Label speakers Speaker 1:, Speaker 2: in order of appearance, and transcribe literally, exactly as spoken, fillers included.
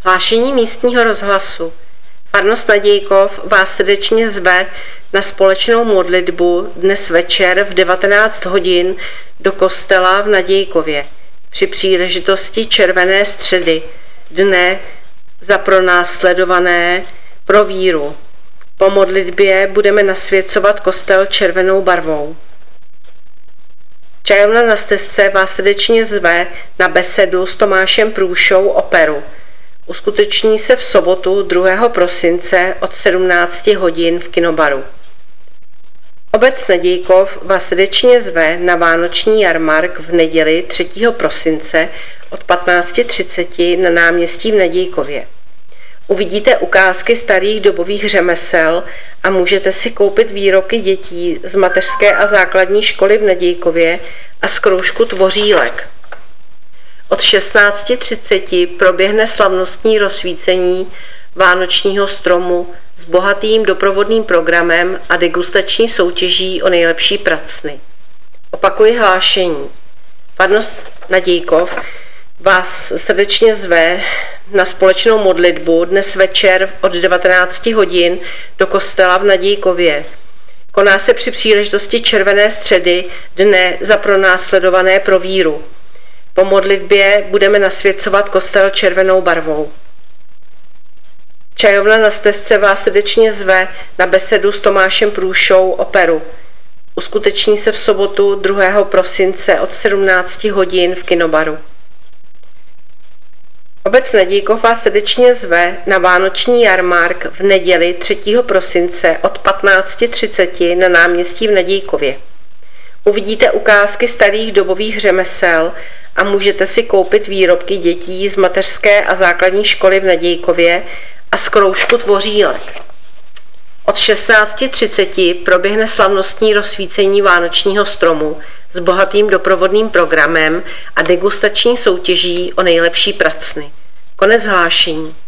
Speaker 1: Hlášení místního rozhlasu. Farnost Nadějkov vás srdečně zve na společnou modlitbu dnes večer v devatenáct hodin do kostela v Nadějkově při příležitosti Červené středy, dne za pronásledované pro víru. Po modlitbě budeme nasvěcovat kostel červenou barvou. Čajovna na Stezce vás srdečně zve na besedu s Tomášem Průšou o Peru. Uskuteční se v sobotu druhého prosince od sedmnácti hodin v kinobaru. Obec Nadějkov vás srdečně zve na vánoční jarmark v neděli třetího prosince od patnácti třiceti na náměstí v Nadějkově. Uvidíte ukázky starých dobových řemesel a můžete si koupit výroky dětí z mateřské a základní školy v Nadějkově a z kroužku tvořílek. Od šestnácti třiceti proběhne slavnostní rozsvícení vánočního stromu s bohatým doprovodným programem a degustační soutěží o nejlepší pracny. Opakuji hlášení. Farnost Nadějkov vás srdečně zve na společnou modlitbu dnes večer od devatenácti hodin do kostela v Nadějkově. Koná se při příležitosti Červené středy, dne za pronásledované pro víru. Po modlitbě budeme nasvěcovat kostel červenou barvou. Čajovna na Stezce vás srdečně zve na besedu s Tomášem Průšou o Peru. Uskuteční se v sobotu druhého prosince od sedmnácti hodin v kinobaru. Obec Nadějkov vás srdečně zve na vánoční jarmark v neděli třetího prosince od patnácti třiceti na náměstí v Nadějkově. Uvidíte ukázky starých dobových řemesel a můžete si koupit výrobky dětí z mateřské a základní školy v Nadějkově a z kroužku tvořílek. Od šestnácti třiceti proběhne slavnostní rozsvícení vánočního stromu s bohatým doprovodným programem a degustační soutěží o nejlepší pracny. Konec hlášení.